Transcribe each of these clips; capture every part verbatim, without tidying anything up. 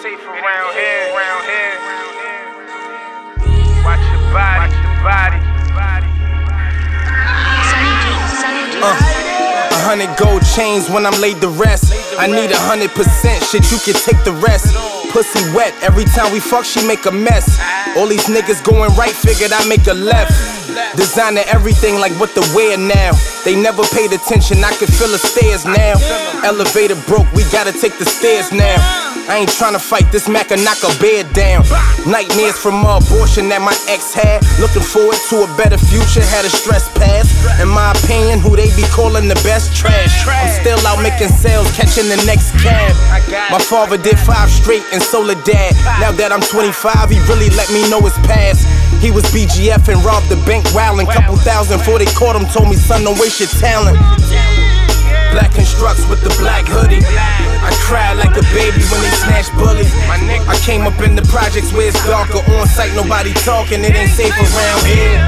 safe around here. Around here. Watch your body. Watch your body. Uh, a hundred gold chains when I'm laid to rest. I need a hundred percent shit, you can take the rest. Pussy wet, every time we fuck she make a mess. All these niggas going right, figured I make a left. Designer everything like what the wear now. They never paid attention, I can feel the stairs now. Elevator broke, we gotta take the stairs now. I ain't tryna fight, this Mac will knock a bed down. Nightmares from my abortion that my ex had. Looking forward to a better future, had a stress pass. In my opinion, who they be calling the best? Trash. I'm still out making sales, catching the next cab. My father did five straight and sold a dad. Now that I'm twenty-five, he really let me know his past. He was B G F and robbed the bank wildin'. Couple thousand before they caught him, told me son, don't waste your talent. Black constructs with the black hoodie. I cried like a baby when they snatched bullies. I came up in the projects where it's darker. On site, nobody talking, it ain't safe around here.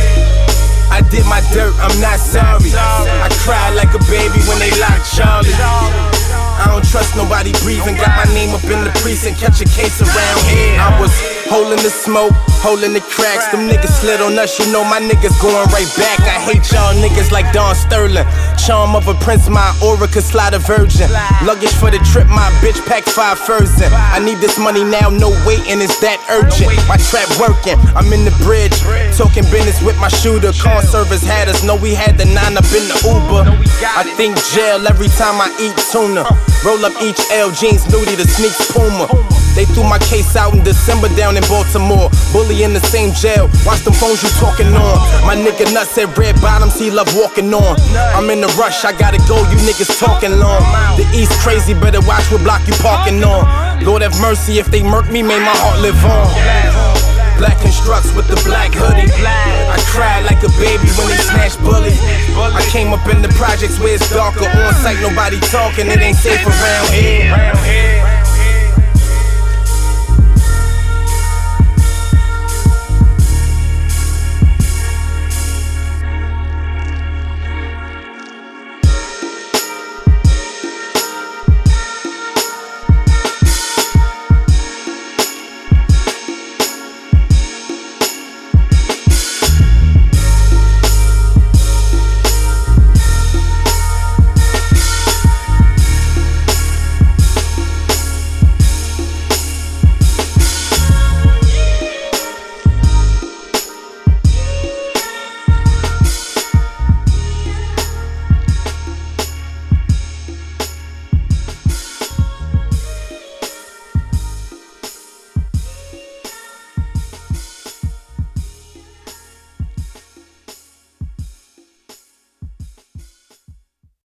I did my dirt, I'm not sorry. I cried like a baby when they locked Charlie. I don't trust nobody breathing. Got my name up in the precinct, catch a case around here. I was holding the smoke, holding the cracks. Them niggas slid on us, you know my niggas going right back. I hate y'all niggas like Don Sterling. Charm of a prince, my aura could slide a virgin. Luggage for the trip, my bitch pack five furs in. I need this money now, no waiting, it's that urgent. My trap working, I'm in the bridge, talking business with my shooter. Car service had us, know we had the nine up in the Uber. I think jail every time I eat tuna. Roll up each L jeans, nudie, the sneaks Puma. They threw my case out in December down in Baltimore. Bully in the same jail, watch them phones you talking on. My nigga nuts at red bottoms, he love walking on. I'm in the rush, I gotta go, you niggas talking long. The East crazy, better watch what block you parking on. Lord have mercy, if they murk me, may my heart live on. Black constructs with the black hoodie. I cried like a baby when they snatched bullies. I came up in the projects where it's darker. On site, nobody talking, it ain't safe around here.